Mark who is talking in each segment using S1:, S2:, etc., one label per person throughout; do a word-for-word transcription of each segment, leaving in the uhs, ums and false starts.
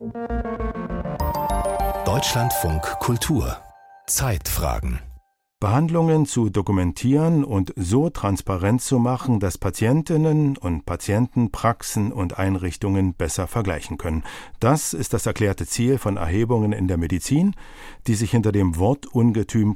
S1: Deutschlandfunk Kultur Zeitfragen.
S2: Behandlungen zu dokumentieren und so transparent zu machen, dass Patientinnen und Patienten Praxen und Einrichtungen besser vergleichen können. Das ist das erklärte Ziel von Erhebungen in der Medizin, die sich hinter dem Wortungetüm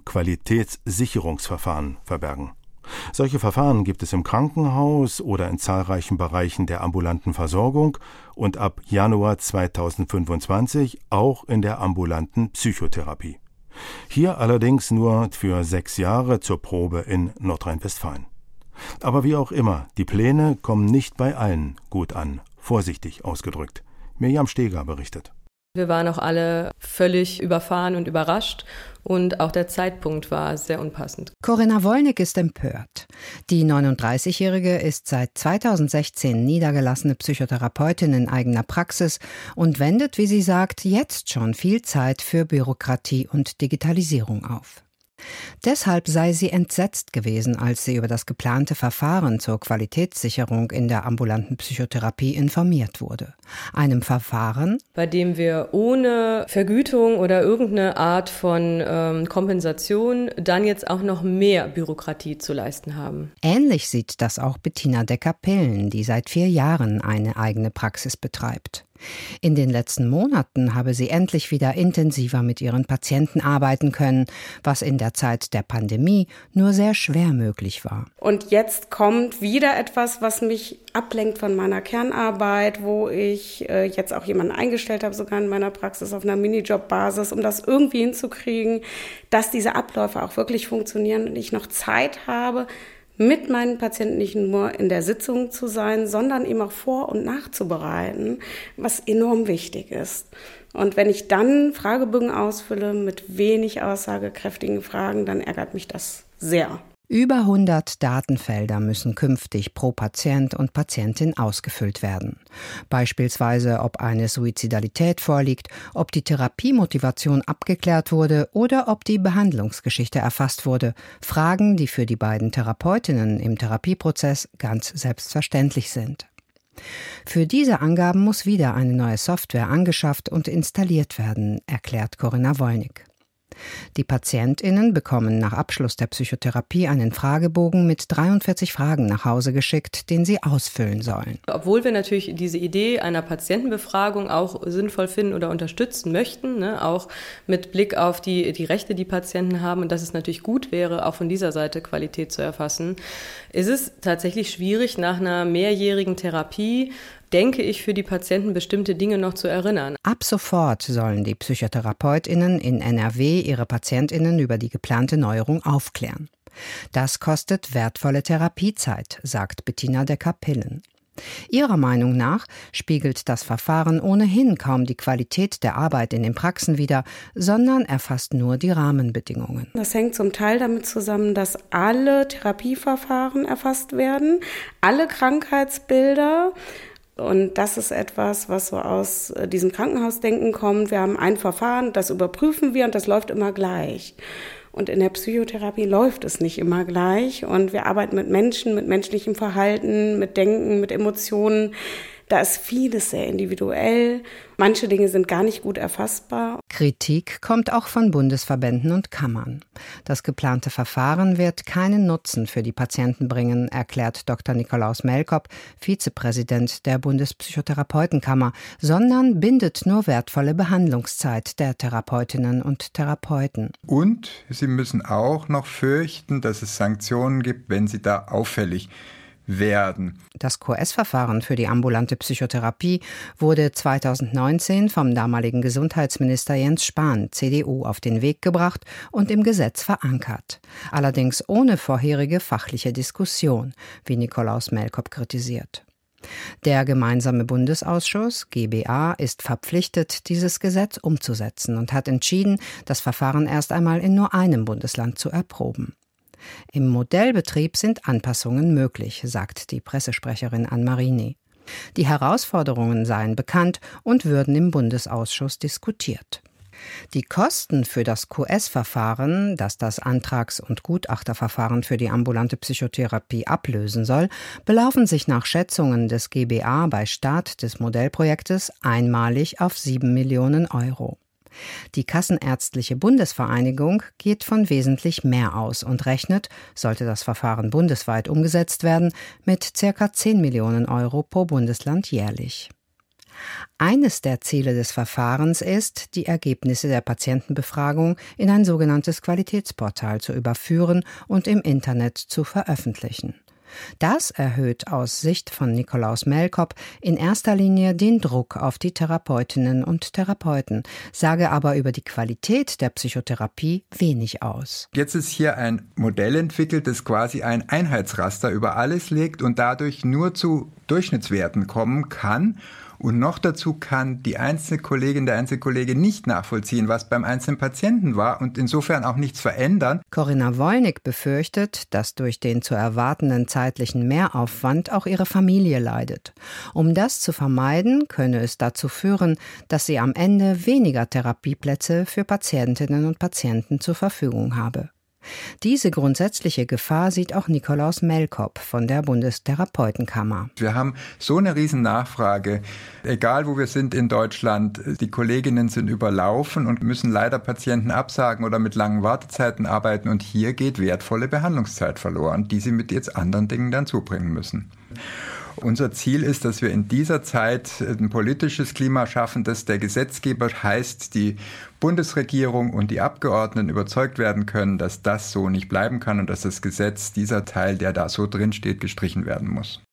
S2: Qualitätssicherungsverfahren verbergen. Solche Verfahren gibt es im Krankenhaus oder in zahlreichen Bereichen der ambulanten Versorgung und ab Januar zweitausendfünfundzwanzig auch in der ambulanten Psychotherapie. Hier allerdings nur für sechs Jahre zur Probe in Nordrhein-Westfalen. Aber wie auch immer, die Pläne kommen nicht bei allen gut an, vorsichtig ausgedrückt. Mirjam Steger berichtet.
S3: Wir waren auch alle völlig überfahren und überrascht und auch der Zeitpunkt war sehr unpassend.
S4: Corinna Wollnick ist empört. Die neununddreißigjährige ist seit zweitausendsechzehn niedergelassene Psychotherapeutin in eigener Praxis und wendet, wie sie sagt, jetzt schon viel Zeit für Bürokratie und Digitalisierung auf. Deshalb sei sie entsetzt gewesen, als sie über das geplante Verfahren zur Qualitätssicherung in der ambulanten Psychotherapie informiert wurde. Einem Verfahren,
S3: bei dem wir ohne Vergütung oder irgendeine Art von ähm, Kompensation dann jetzt auch noch mehr Bürokratie zu leisten haben.
S4: Ähnlich sieht das auch Bettina Decker-Pillen, die seit vier Jahren eine eigene Praxis betreibt. In den letzten Monaten habe sie endlich wieder intensiver mit ihren Patienten arbeiten können, was in der Zeit der Pandemie nur sehr schwer möglich war.
S5: Und jetzt kommt wieder etwas, was mich ablenkt von meiner Kernarbeit, wo ich äh, jetzt auch jemanden eingestellt habe, sogar in meiner Praxis auf einer Minijob-Basis, um das irgendwie hinzukriegen, dass diese Abläufe auch wirklich funktionieren und ich noch Zeit habe, mit meinen Patienten nicht nur in der Sitzung zu sein, sondern eben auch vor- und nachzubereiten, was enorm wichtig ist. Und wenn ich dann Fragebögen ausfülle mit wenig aussagekräftigen Fragen, dann ärgert mich das sehr.
S4: Über hundert Datenfelder müssen künftig pro Patient und Patientin ausgefüllt werden. Beispielsweise, ob eine Suizidalität vorliegt, ob die Therapiemotivation abgeklärt wurde oder ob die Behandlungsgeschichte erfasst wurde. Fragen, die für die beiden Therapeutinnen im Therapieprozess ganz selbstverständlich sind. Für diese Angaben muss wieder eine neue Software angeschafft und installiert werden, erklärt Corinna Wollnick. Die PatientInnen bekommen nach Abschluss der Psychotherapie einen Fragebogen mit dreiundvierzig Fragen nach Hause geschickt, den sie ausfüllen sollen.
S3: Obwohl wir natürlich diese Idee einer Patientenbefragung auch sinnvoll finden oder unterstützen möchten, ne, auch mit Blick auf die, die Rechte, die Patienten haben und dass es natürlich gut wäre, auch von dieser Seite Qualität zu erfassen, ist es tatsächlich schwierig, nach einer mehrjährigen Therapie denke ich, für die Patienten bestimmte Dinge noch zu erinnern.
S4: Ab sofort sollen die PsychotherapeutInnen in N R W ihre PatientInnen über die geplante Neuerung aufklären. Das kostet wertvolle Therapiezeit, sagt Bettina Decker-Pillen. Ihrer Meinung nach spiegelt das Verfahren ohnehin kaum die Qualität der Arbeit in den Praxen wider, sondern erfasst nur die Rahmenbedingungen.
S5: Das hängt zum Teil damit zusammen, dass alle Therapieverfahren erfasst werden, alle Krankheitsbilder. Und das ist etwas, was so aus diesem Krankenhausdenken kommt. Wir haben ein Verfahren, das überprüfen wir und das läuft immer gleich. Und in der Psychotherapie läuft es nicht immer gleich. Und wir arbeiten mit Menschen, mit menschlichem Verhalten, mit Denken, mit Emotionen. Da ist vieles sehr individuell. Manche Dinge sind gar nicht gut erfassbar.
S4: Kritik kommt auch von Bundesverbänden und Kammern. Das geplante Verfahren wird keinen Nutzen für die Patienten bringen, erklärt Doktor Nikolaus Melkop, Vizepräsident der Bundespsychotherapeutenkammer, sondern bindet nur wertvolle Behandlungszeit der Therapeutinnen und Therapeuten.
S6: Und sie müssen auch noch fürchten, dass es Sanktionen gibt, wenn sie da auffällig werden.
S4: Das Q S-Verfahren für die ambulante Psychotherapie wurde zweitausendneunzehn vom damaligen Gesundheitsminister Jens Spahn, C D U, auf den Weg gebracht und im Gesetz verankert. Allerdings ohne vorherige fachliche Diskussion, wie Nikolaus Melkop kritisiert. Der gemeinsame Bundesausschuss, G B A, ist verpflichtet, dieses Gesetz umzusetzen und hat entschieden, das Verfahren erst einmal in nur einem Bundesland zu erproben. Im Modellbetrieb sind Anpassungen möglich, sagt die Pressesprecherin Ann Marini. Die Herausforderungen seien bekannt und würden im Bundesausschuss diskutiert. Die Kosten für das Q S-Verfahren, das das Antrags- und Gutachterverfahren für die ambulante Psychotherapie ablösen soll, belaufen sich nach Schätzungen des G B A bei Start des Modellprojektes einmalig auf sieben Millionen Euro. Die Kassenärztliche Bundesvereinigung geht von wesentlich mehr aus und rechnet, sollte das Verfahren bundesweit umgesetzt werden, mit ca. zehn Millionen Euro pro Bundesland jährlich. Eines der Ziele des Verfahrens ist, die Ergebnisse der Patientenbefragung in ein sogenanntes Qualitätsportal zu überführen und im Internet zu veröffentlichen. Das erhöht aus Sicht von Nikolaus Melkop in erster Linie den Druck auf die Therapeutinnen und Therapeuten, sage aber über die Qualität der Psychotherapie wenig aus.
S6: Jetzt ist hier ein Modell entwickelt, das quasi ein Einheitsraster über alles legt und dadurch nur zu Durchschnittswerten kommen kann. Und noch dazu kann die einzelne Kollegin, der einzelne Kollege nicht nachvollziehen, was beim einzelnen Patienten war und insofern auch nichts verändern.
S4: Corinna Wollnick befürchtet, dass durch den zu erwartenden zeitlichen Mehraufwand auch ihre Familie leidet. Um das zu vermeiden, könne es dazu führen, dass sie am Ende weniger Therapieplätze für Patientinnen und Patienten zur Verfügung habe. Diese grundsätzliche Gefahr sieht auch Nikolaus Melkop von der Bundestherapeutenkammer.
S6: Wir haben so eine riesen Nachfrage, egal wo wir sind in Deutschland. Die Kolleginnen sind überlaufen und müssen leider Patienten absagen oder mit langen Wartezeiten arbeiten. Und hier geht wertvolle Behandlungszeit verloren, die sie mit jetzt anderen Dingen dann zubringen müssen. Unser Ziel ist, dass wir in dieser Zeit ein politisches Klima schaffen, dass der Gesetzgeber, heißt die Bundesregierung und die Abgeordneten, überzeugt werden können, dass das so nicht bleiben kann und dass das Gesetz, dieser Teil, der da so drin steht, gestrichen werden muss.